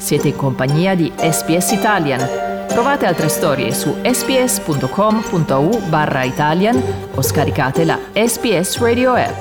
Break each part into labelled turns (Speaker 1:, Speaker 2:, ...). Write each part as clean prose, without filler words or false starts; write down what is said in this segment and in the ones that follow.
Speaker 1: Siete in compagnia di SPS Italian. Trovate altre storie su sps.com.au/Italian o scaricate la SPS Radio app.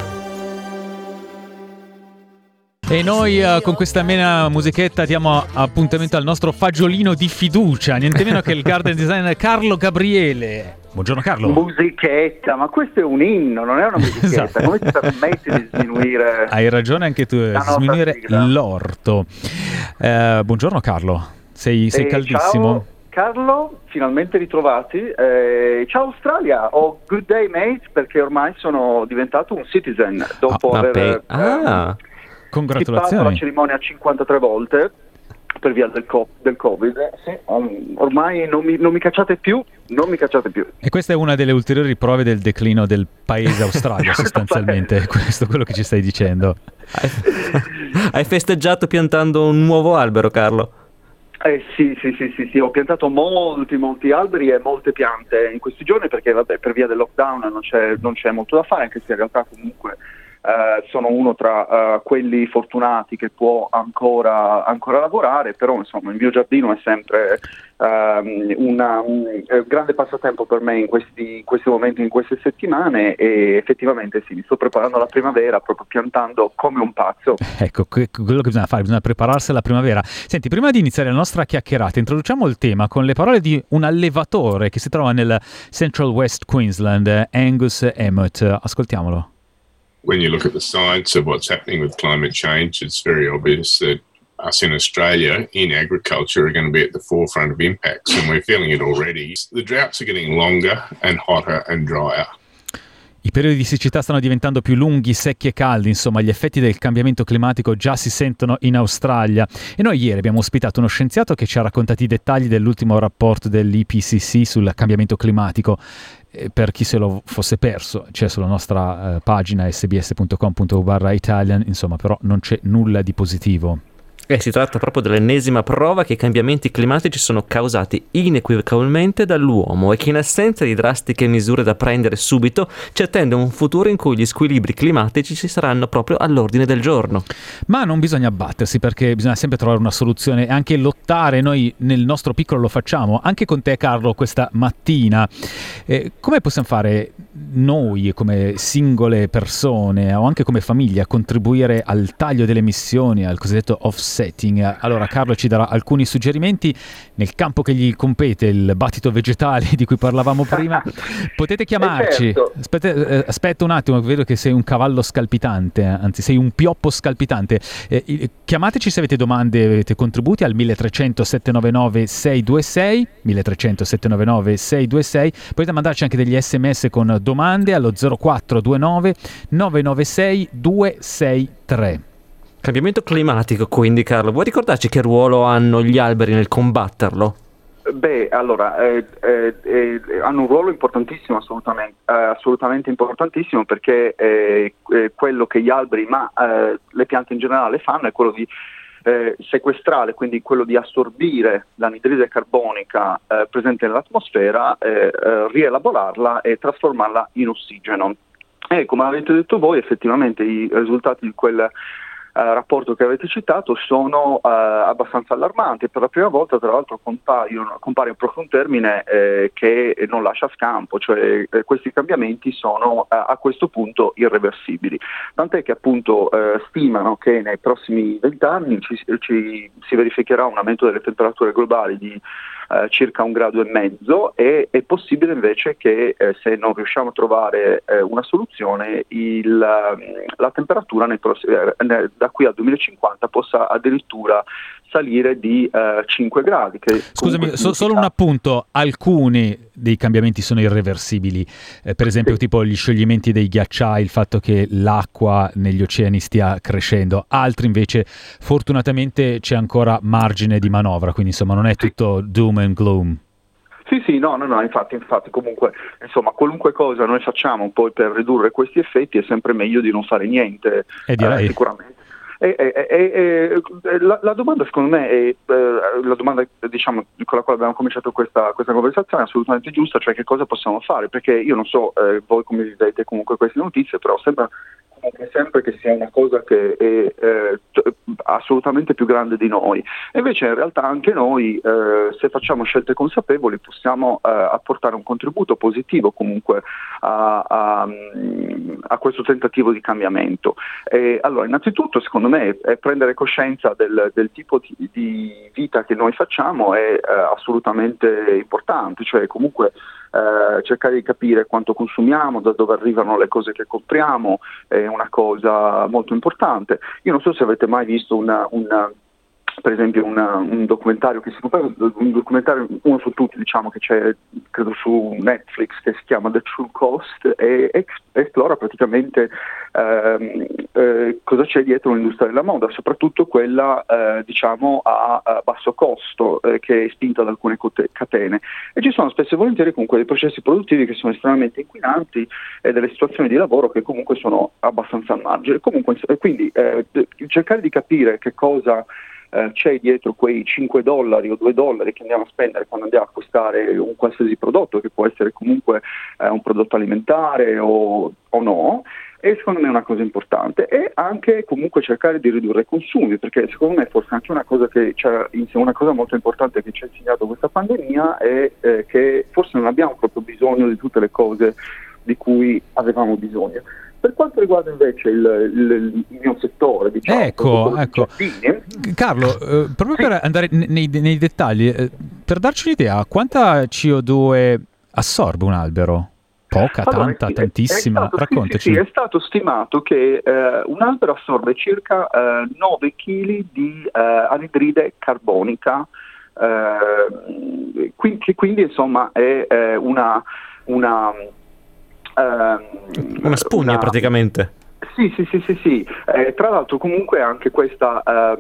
Speaker 2: E noi con questa amena musichetta diamo appuntamento al nostro fagiolino di fiducia, niente meno che il garden designer Carlo Gabriele. Buongiorno Carlo.
Speaker 3: Musichetta, ma questo è un inno, non è una musichetta.
Speaker 2: Esatto.
Speaker 3: Come ti permetti di sminuire?
Speaker 2: Hai ragione anche tu, sminuire
Speaker 3: sigla.
Speaker 2: L'orto. Buongiorno Carlo, sei caldissimo.
Speaker 3: Ciao Carlo, finalmente ritrovati. Ciao Australia, good day mate, perché ormai sono diventato un citizen dopo aver
Speaker 2: congratulazioni.
Speaker 3: la cerimonia 53 volte per via del Covid. Sì, ormai non mi cacciate più.
Speaker 2: E questa è una delle ulteriori prove del declino del paese Australia, sostanzialmente. Questo è quello che ci stai dicendo.
Speaker 4: Hai festeggiato piantando un nuovo albero, Carlo?
Speaker 3: Sì, ho piantato molti alberi e molte piante in questi giorni perché per via del lockdown non c'è molto da fare, anche se in realtà comunque sono uno tra quelli fortunati che può ancora lavorare, però insomma il mio giardino è sempre un grande passatempo per me in questi momenti, in queste settimane, e effettivamente sì, mi sto preparando alla primavera proprio piantando come un pazzo.
Speaker 2: Ecco, quello che bisogna fare, bisogna prepararsi alla primavera. Senti, prima di iniziare la nostra chiacchierata, introduciamo il tema con le parole di un allevatore che si trova nel Central West Queensland, Angus Emmett. Ascoltiamolo.
Speaker 5: When you look at the science of what's happening with climate change, it's very obvious that us in Australia, in agriculture, are going to be at the forefront of impacts, and we're feeling it already. The droughts are getting longer and hotter and drier.
Speaker 2: I periodi di siccità stanno diventando più lunghi, secchi e caldi, insomma gli effetti del cambiamento climatico già si sentono in Australia. E noi ieri abbiamo ospitato uno scienziato che ci ha raccontato i dettagli dell'ultimo rapporto dell'IPCC sul cambiamento climatico. Per chi se lo fosse perso, c'è sulla nostra pagina sbs.com.au/Italian, insomma però non c'è nulla di positivo.
Speaker 4: Si tratta proprio dell'ennesima prova che i cambiamenti climatici sono causati inequivocabilmente dall'uomo e che in assenza di drastiche misure da prendere subito ci attende un futuro in cui gli squilibri climatici ci saranno proprio all'ordine del giorno.
Speaker 2: Ma non bisogna abbattersi, perché bisogna sempre trovare una soluzione e anche lottare. Noi nel nostro piccolo lo facciamo, anche con te Carlo questa mattina. Come possiamo fare noi come singole persone o anche come famiglia a contribuire al taglio delle emissioni, al cosiddetto offsetting? Allora Carlo ci darà alcuni suggerimenti nel campo che gli compete, il battito vegetale di cui parlavamo prima. Potete chiamarci.
Speaker 3: Certo.
Speaker 2: Aspetta un attimo, vedo che sei un cavallo scalpitante, anzi sei un pioppo scalpitante. Chiamateci se avete domande, avete contributi al 1300 799 626, 1300 799 626. Potete mandarci anche degli SMS con domande allo 0429 996 263.
Speaker 4: Cambiamento climatico, quindi Carlo, vuoi ricordarci che ruolo hanno gli alberi nel combatterlo?
Speaker 3: Allora, hanno un ruolo importantissimo, assolutamente importantissimo, perché quello che gli alberi, ma le piante in generale fanno è quello di sequestrare, quindi quello di assorbire l'anidride carbonica presente nell'atmosfera, rielaborarla e trasformarla in ossigeno. E come avete detto voi, effettivamente i risultati di quel rapporto che avete citato sono abbastanza allarmanti. Per la prima volta, tra l'altro, compare proprio un termine che non lascia scampo, cioè questi cambiamenti sono a questo punto irreversibili. Tant'è che appunto stimano che nei prossimi 20 anni si verificherà un aumento delle temperature globali di circa 1,5 gradi, e è possibile invece che se non riusciamo a trovare una soluzione la temperatura da qui al 2050 possa addirittura salire di 5 gradi. Che
Speaker 2: scusami, solo un appunto: alcuni dei cambiamenti sono irreversibili, per esempio tipo gli scioglimenti dei ghiacciai, il fatto che l'acqua negli oceani stia crescendo. Altri invece fortunatamente c'è ancora margine di manovra, quindi insomma non è tutto doom and gloom.
Speaker 3: Sì, no, infatti comunque, insomma, qualunque cosa noi facciamo poi per ridurre questi effetti è sempre meglio di non fare niente, sicuramente. La domanda, secondo me, è la domanda, diciamo, con la quale abbiamo cominciato questa conversazione è assolutamente giusta, cioè che cosa possiamo fare, perché io non so voi come vedete comunque queste notizie, però sembra comunque sempre che sia una cosa che è assolutamente più grande di noi. E invece in realtà anche noi, se facciamo scelte consapevoli, possiamo apportare un contributo positivo comunque a questo tentativo di cambiamento. Allora, innanzitutto, secondo me, prendere coscienza del tipo di vita che noi facciamo è assolutamente importante, cioè comunque cercare di capire quanto consumiamo, da dove arrivano le cose che compriamo, è una cosa molto importante. Io non so se avete mai visto per esempio un documentario un documentario, uno su tutti, diciamo, che c'è credo su Netflix, che si chiama The True Cost, e esplora praticamente cosa c'è dietro l'industria della moda, soprattutto quella diciamo a basso costo, che è spinta da alcune catene, e ci sono spesso e volentieri comunque dei processi produttivi che sono estremamente inquinanti e delle situazioni di lavoro che comunque sono abbastanza al margine. Comunque, quindi cercare di capire che cosa c'è dietro quei $5 o $2 che andiamo a spendere quando andiamo a acquistare un qualsiasi prodotto, che può essere comunque un prodotto alimentare o no, e secondo me è una cosa importante. E anche comunque cercare di ridurre i consumi, perché secondo me forse anche una cosa una cosa molto importante che ci ha insegnato questa pandemia è che forse non abbiamo proprio bisogno di tutte le cose di cui avevamo bisogno. Per quanto riguarda invece il mio settore, diciamo,
Speaker 2: ecco.
Speaker 3: giardini,
Speaker 2: Carlo, proprio per andare nei dettagli, per darci un'idea, quanta CO2 assorbe un albero? Poca,
Speaker 3: allora,
Speaker 2: tanta, tantissima? Raccontaci.
Speaker 3: Sì, è stato stimato che un albero assorbe circa 9 kg di anidride carbonica, quindi insomma è una
Speaker 4: spugna praticamente.
Speaker 3: Sì. Tra l'altro comunque anche questa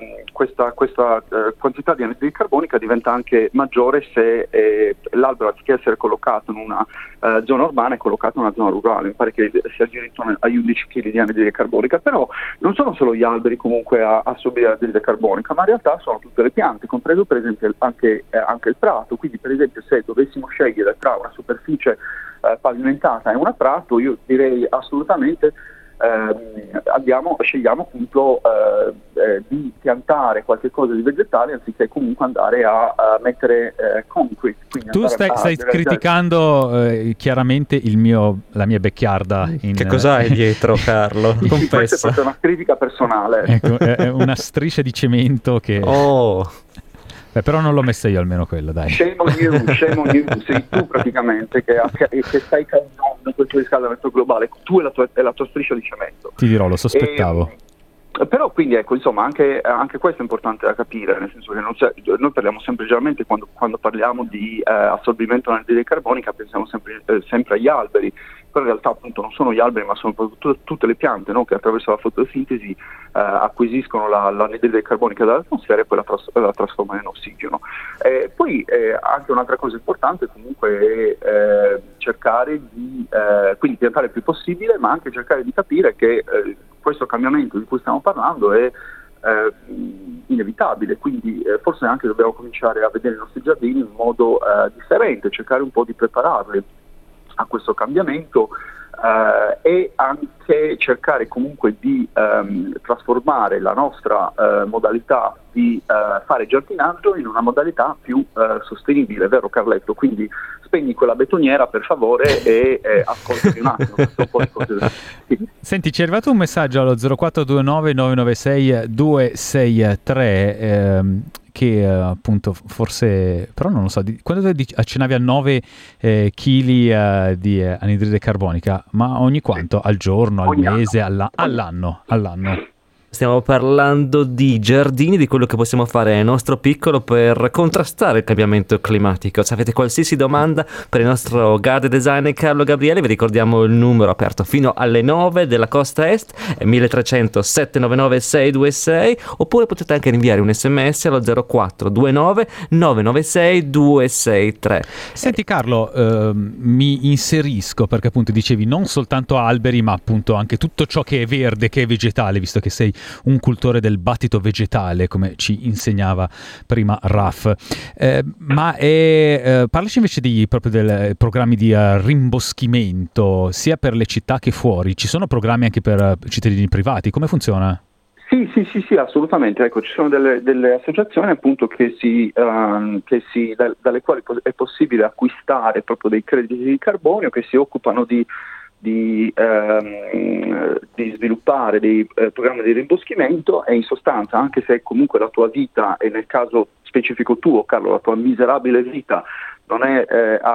Speaker 3: quantità di anidride carbonica diventa anche maggiore se l'albero, anziché essere collocato in una zona urbana, è collocato in una zona rurale. Mi pare che sia addirittura agli 11 kg di anidride carbonica. Però non sono solo gli alberi comunque a assorbire l'anidride carbonica, ma in realtà sono tutte le piante, compreso per esempio anche il prato. Quindi per esempio se dovessimo scegliere tra una superficie pavimentata e una prato, io direi assolutamente scegliamo appunto di piantare qualche cosa di vegetale anziché comunque andare a mettere concrete.
Speaker 2: Tu stai criticando chiaramente la mia becchiarda.
Speaker 4: Che cosa hai dietro, Carlo?
Speaker 3: Sì, questa è proprio una critica personale.
Speaker 2: Ecco, è una striscia di cemento che... però non l'ho messa io, almeno quello, dai. Shame on
Speaker 3: you, sei tu praticamente che stai causando questo riscaldamento globale, tu e la tua striscia di cemento.
Speaker 2: Ti dirò, lo sospettavo.
Speaker 3: Però quindi ecco, insomma, anche questo è importante da capire, nel senso che noi parliamo sempre, generalmente quando parliamo di assorbimento dell'anidride carbonica pensiamo sempre agli alberi, però in realtà appunto non sono gli alberi, ma sono tutte le piante, no? Che attraverso la fotosintesi acquisiscono l'anidride carbonica dall'atmosfera e poi la trasformano in ossigeno. Poi anche un'altra cosa importante comunque è cercare di quindi piantare il più possibile, ma anche cercare di capire che questo cambiamento di cui stiamo parlando è inevitabile, quindi forse anche dobbiamo cominciare a vedere i nostri giardini in modo differente, cercare un po' di prepararli a questo cambiamento e anche cercare comunque di trasformare la nostra modalità di fare giardinaggio in una modalità più sostenibile, vero Carletto? Quindi spegni quella betoniera per favore e ascoltami un attimo un po' di cose. Sì.
Speaker 2: Senti, ci è arrivato un messaggio allo 0429 996 263 che appunto forse, però non lo so, quando accennavi a 9 kg di anidride carbonica, ma ogni quanto? Al giorno, al mese, all'anno?
Speaker 4: Stiamo parlando di giardini, di quello che possiamo fare nel nostro piccolo per contrastare il cambiamento climatico. Se avete qualsiasi domanda per il nostro garden designer Carlo Gabriele, vi ricordiamo il numero aperto fino alle 9 della costa est, è 1300 799 626, oppure potete anche inviare un sms allo 0429 996 263.
Speaker 2: Senti Carlo, mi inserisco perché appunto dicevi non soltanto alberi, ma appunto anche tutto ciò che è verde, che è vegetale, visto che sei un cultore del battito vegetale, come ci insegnava prima Raf. Parlaci invece proprio dei programmi di rimboschimento, sia per le città che fuori. Ci sono programmi anche per cittadini privati, come funziona?
Speaker 3: Sì, assolutamente. Ecco, ci sono delle associazioni appunto dalle quali è possibile acquistare proprio dei crediti di carbonio, che si occupano di sviluppare dei programmi di rimboschimento, e in sostanza, anche se comunque la tua vita, e nel caso specifico tuo, Carlo, la tua miserabile vita non è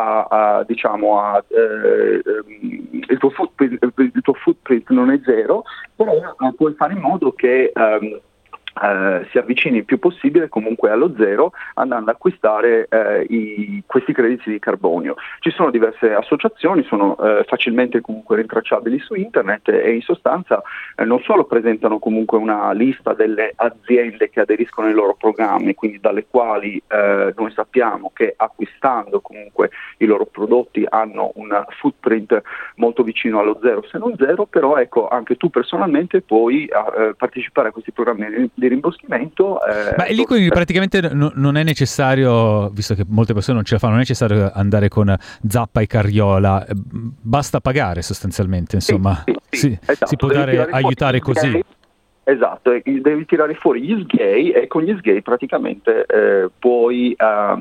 Speaker 3: il tuo footprint non è zero, però puoi fare in modo che si avvicini il più possibile comunque allo zero, andando ad acquistare questi crediti di carbonio. Ci sono diverse associazioni, sono facilmente comunque rintracciabili su internet, e in sostanza non solo presentano comunque una lista delle aziende che aderiscono ai loro programmi, quindi dalle quali noi sappiamo che acquistando comunque i loro prodotti hanno un footprint molto vicino allo zero, se non zero, però ecco, anche tu personalmente puoi partecipare a questi programmi di rimboschimento.
Speaker 2: Ma lì quindi praticamente non è necessario, visto che molte persone non ce la fanno, non è necessario andare con zappa e carriola, basta pagare sostanzialmente, insomma.
Speaker 3: Sì, esatto.
Speaker 2: Si può aiutare così.
Speaker 3: Esatto, devi tirare fuori gli SGAE, e con gli SGAE praticamente puoi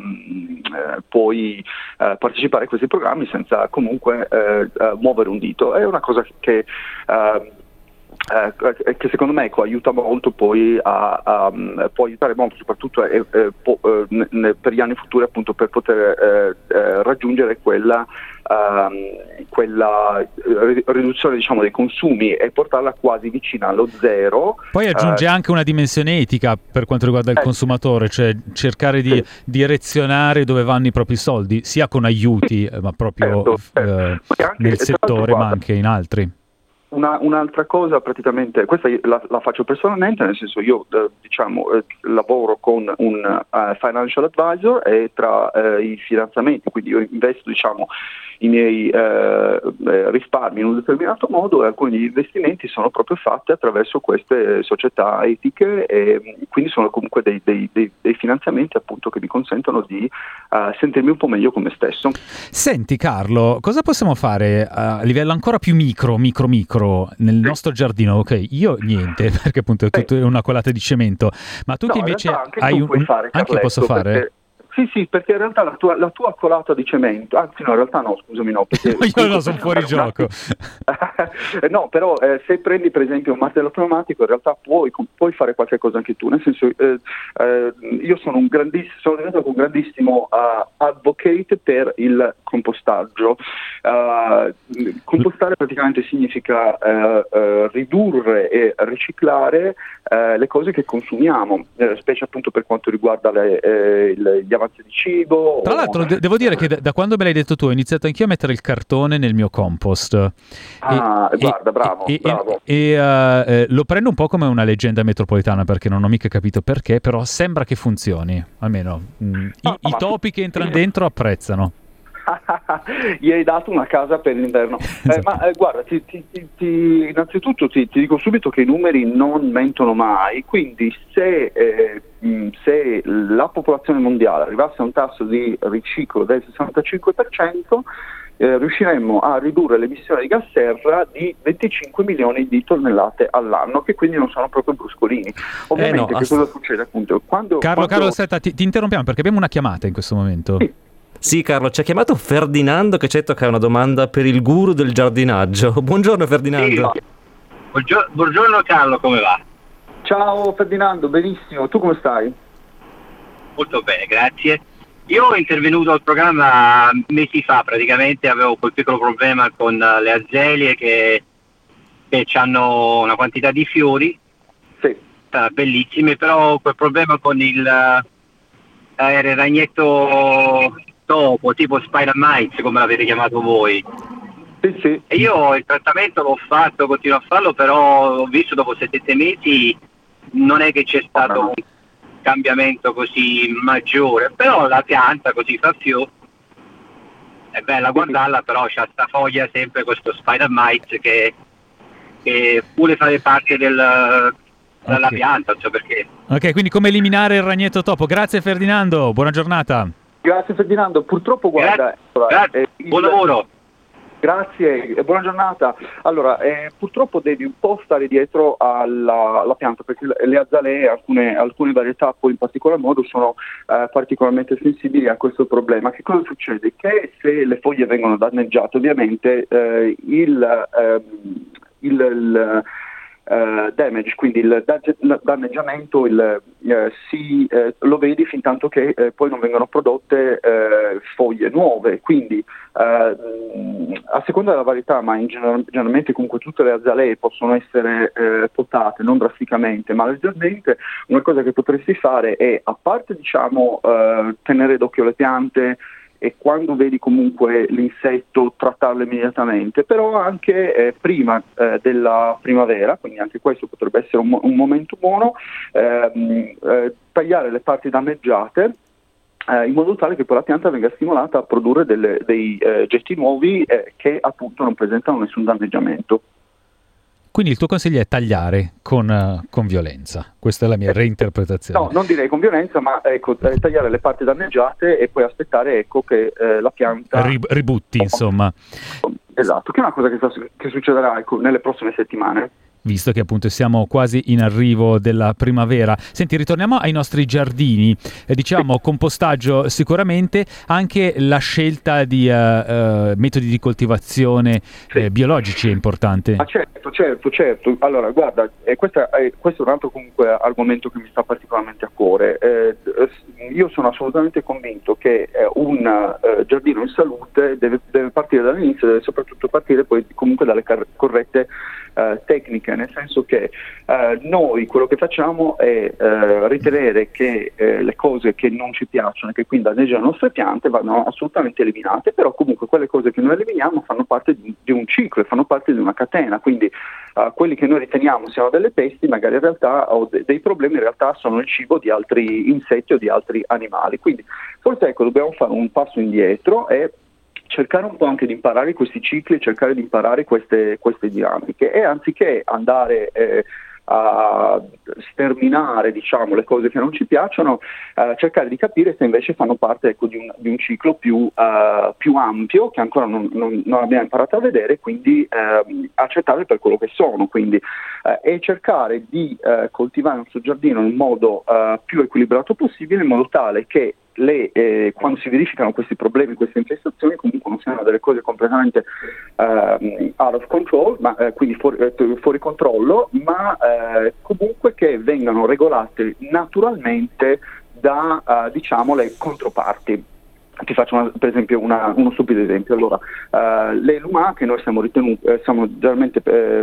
Speaker 3: partecipare a questi programmi senza comunque muovere un dito. È una cosa che secondo me aiuta molto, può aiutare molto soprattutto per gli anni futuri, appunto, per poter raggiungere quella riduzione, diciamo, dei consumi e portarla quasi vicina allo zero.
Speaker 2: Poi aggiunge anche una dimensione etica per quanto riguarda il consumatore, cioè cercare di direzionare dove vanno i propri soldi, sia con aiuti, ma proprio nel settore, ma anche in altri.
Speaker 3: Un'altra cosa, praticamente, questa la faccio personalmente, nel senso, io lavoro con un financial advisor, e tra i finanziamenti, quindi io investo i miei risparmi in un determinato modo, e alcuni degli investimenti sono proprio fatti attraverso queste società etiche, e quindi sono comunque dei finanziamenti, appunto, che mi consentono di sentirmi un po' meglio con me stesso.
Speaker 2: Senti Carlo, cosa possiamo fare a livello ancora più micro nel nostro giardino? Ok, io niente, perché appunto è tutto una colata di cemento, ma tu che invece hai anche posso fare?
Speaker 3: Sì, perché in realtà la tua colata di cemento, anzi no, in realtà no, scusami, no. Perché
Speaker 2: io sono fuori gioco.
Speaker 3: No, però se prendi per esempio un martello pneumatico, in realtà puoi fare qualche cosa anche tu, nel senso, io sono diventato un grandissimo advocate per il compostaggio. Compostare praticamente significa ridurre e riciclare le cose che consumiamo, specie appunto per quanto riguarda gli avanzi di cibo.
Speaker 2: Tra l'altro devo dire che da quando me l'hai detto tu ho iniziato anch'io a mettere il cartone nel mio compost.
Speaker 3: Guarda, bravo.
Speaker 2: Lo prendo un po' come una leggenda metropolitana, perché non ho mica capito perché, però sembra che funzioni, almeno i topi che entrano dentro apprezzano.
Speaker 3: Gli hai dato una casa per l'inverno. Ma guarda, innanzitutto ti dico subito che i numeri non mentono mai, quindi se la popolazione mondiale arrivasse a un tasso di riciclo del 65%, riusciremmo a ridurre l'emissione di gas serra di 25 milioni di tonnellate all'anno, che quindi non sono proprio bruscolini. Ovviamente cosa succede, appunto?
Speaker 2: Carlo, aspetta, ti interrompiamo perché abbiamo una chiamata in questo momento.
Speaker 4: Sì, Carlo, ci ha chiamato Ferdinando, che ci ha detto che ha una domanda per il guru del giardinaggio. Buongiorno Ferdinando.
Speaker 6: Sì, buongiorno Carlo, come va?
Speaker 3: Ciao Ferdinando, benissimo, tu come stai?
Speaker 6: Molto bene, grazie. Io ho intervenuto al programma mesi fa, praticamente avevo quel piccolo problema con le azelie che hanno una quantità di fiori,
Speaker 3: sì,
Speaker 6: bellissime, però quel problema con il ragnetto topo, tipo spider mites, come l'avete chiamato voi.
Speaker 3: Sì.
Speaker 6: E io il trattamento l'ho fatto, continuo a farlo, però ho visto dopo 7 mesi non è che c'è stato un cambiamento così maggiore, però la pianta così fa fiore, è bella guardarla, però c'ha sta foglia sempre questo spider mites che vuole fare parte dalla pianta, non so perché.
Speaker 2: Ok, quindi come eliminare il ragnetto topo. Grazie Ferdinando, buona giornata.
Speaker 3: Grazie Ferdinando, purtroppo guarda...
Speaker 6: Grazie. Buon lavoro.
Speaker 3: Grazie e buona giornata. Allora, purtroppo devi un po' stare dietro alla pianta, perché le azalee, alcune varietà poi in particolar modo sono particolarmente sensibili a questo problema. Che cosa succede? Che se le foglie vengono danneggiate, ovviamente il damage, quindi il danneggiamento lo vedi fin tanto che poi non vengono prodotte foglie nuove, quindi a seconda della varietà, ma generalmente comunque tutte le azalee possono essere potate, non drasticamente ma leggermente. Una cosa che potresti fare è, a parte tenere d'occhio le piante e quando vedi comunque l'insetto trattarlo immediatamente, però anche prima della primavera, quindi anche questo potrebbe essere un momento buono, tagliare le parti danneggiate in modo tale che poi la pianta venga stimolata a produrre dei getti nuovi che appunto non presentano nessun danneggiamento.
Speaker 2: Quindi il tuo consiglio è tagliare con violenza. Questa è la mia reinterpretazione.
Speaker 3: No, non direi con violenza, ma tagliare le parti danneggiate e poi aspettare che la pianta...
Speaker 2: ributti, insomma.
Speaker 3: Esatto, che è una cosa che succederà nelle prossime settimane.
Speaker 2: Visto che appunto siamo quasi in arrivo della primavera. Senti, ritorniamo ai nostri giardini. Diciamo compostaggio sicuramente, anche la scelta di metodi di coltivazione biologici è importante.
Speaker 3: Ah, certo. Allora, guarda, questo è un altro comunque argomento che mi sta particolarmente a cuore. Io sono assolutamente convinto che un giardino in salute deve partire dall'inizio, deve soprattutto partire poi comunque dalle corrette tecniche, nel senso che noi quello che facciamo è ritenere che le cose che non ci piacciono e che quindi danneggiano le nostre piante vanno assolutamente eliminate, però comunque quelle cose che noi eliminiamo fanno parte di un ciclo e fanno parte di una catena, quindi quelli che noi riteniamo siano delle pesti magari in realtà o dei problemi in realtà sono il cibo di altri insetti o di altri animali, quindi forse dobbiamo fare un passo indietro e cercare un po' anche di imparare questi cicli, cercare di imparare queste dinamiche e anziché andare a sterminare le cose che non ci piacciono, cercare di capire se invece fanno parte di un ciclo più ampio che ancora non abbiamo imparato a vedere, quindi accettarle per quello che sono, quindi e cercare di coltivare il nostro giardino in modo più equilibrato possibile, in modo tale che quando si verificano questi problemi, queste infestazioni, comunque non siano delle cose completamente out of control, ma quindi fuori controllo, ma comunque che vengano regolate naturalmente da le controparti. Ti faccio per esempio uno stupido esempio. Allora, le lumache noi siamo generalmente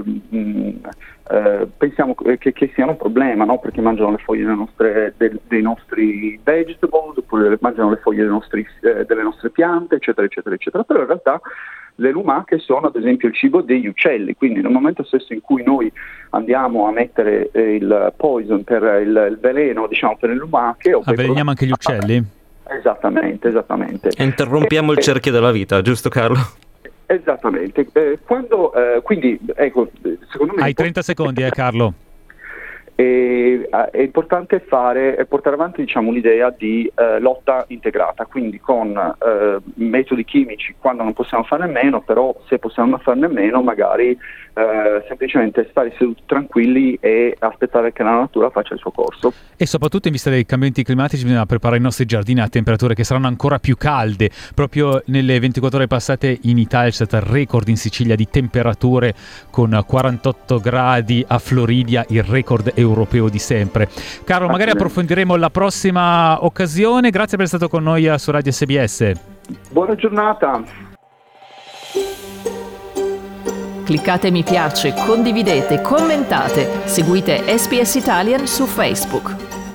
Speaker 3: pensiamo che siano un problema, no? Perché mangiano le foglie dei nostri vegetables, oppure mangiano le foglie delle nostre piante, eccetera, eccetera, eccetera. Però in realtà le lumache sono ad esempio il cibo degli uccelli, quindi nel momento stesso in cui noi andiamo a mettere il poison per il veleno, per le lumache...
Speaker 4: Avveleniamo anche gli uccelli?
Speaker 3: Esattamente.
Speaker 4: Interrompiamo il cerchio della vita, giusto Carlo?
Speaker 3: Esattamente. Quindi, secondo me...
Speaker 2: Hai 30 secondi, Carlo.
Speaker 3: È importante portare avanti un'idea di lotta integrata, quindi con metodi chimici quando non possiamo farne meno, però se possiamo farne meno magari semplicemente stare seduti tranquilli e aspettare che la natura faccia il suo corso.
Speaker 2: E soprattutto in vista dei cambiamenti climatici bisogna preparare i nostri giardini a temperature che saranno ancora più calde. Proprio nelle 24 ore passate in Italia c'è stato il record in Sicilia di temperature con 48 gradi a Floridia, il record europeo di sempre. Carlo, magari approfondiremo la prossima occasione. Grazie per essere stato con noi su Radio SBS.
Speaker 3: Buona giornata.
Speaker 1: Cliccate mi piace, condividete, commentate, seguite SBS Italian su Facebook.